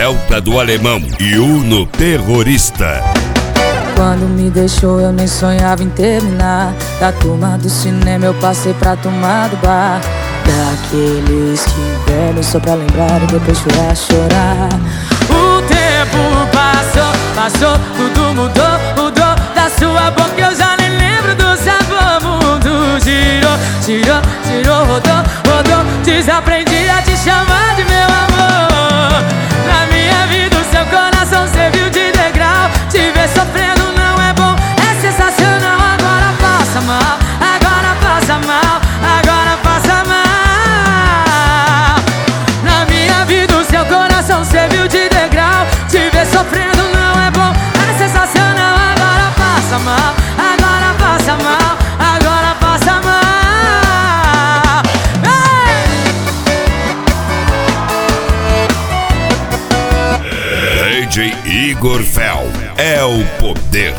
Delta do Alemão e Uno Terrorista. Quando me deixou eu nem sonhava em terminar. Da turma do cinema eu passei pra turma do bar. Daqueles que velho só pra lembrar e depois chorar. O tempo passou, tudo mudou. Da sua boca eu já nem lembro do sabor. Mundo girou, rodou. Desaprendi a te chamar de meu amor. Na minha vida o seu coração serviu de degrau. Te ver sofrendo não é bom, é sensacional. Agora passa mal, agora passa mal. Na minha vida o seu coração serviu de degrau. Te ver sofrendo não é bom, é sensacional. Agora passa mal, agora passa mal. Agora passa mal. DJ Igor Fel é o poder.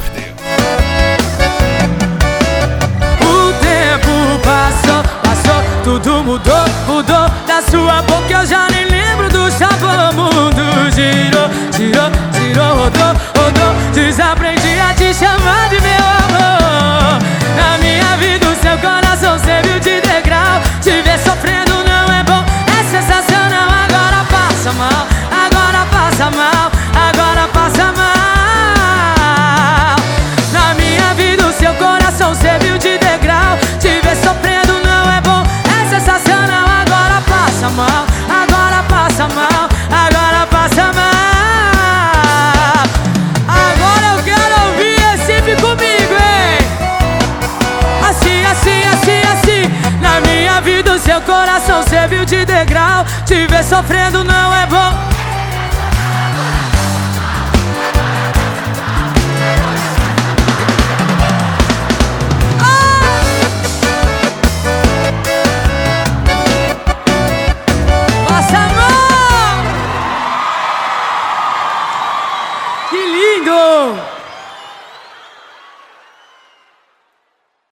O tempo passou, tudo mudou. Da sua boca eu já nem lembro do sabor. Mundo girou, rodou. Desaprendi a te chamar de meu amor. Na minha vida o seu coração serviu de degrau. Te ver sofrendo não é bom, é sensacional. Agora passa mal, agora passa mal. Agora passa mal. Na minha vida o seu coração serviu de degrau. Te ver sofrendo não é bom, é sensacional. Agora passa mal, agora passa mal. Agora passa mal. Agora eu quero ouvir Recife comigo, hein? Assim. Na minha vida o seu coração serviu de degrau. Te ver sofrendo não é bom.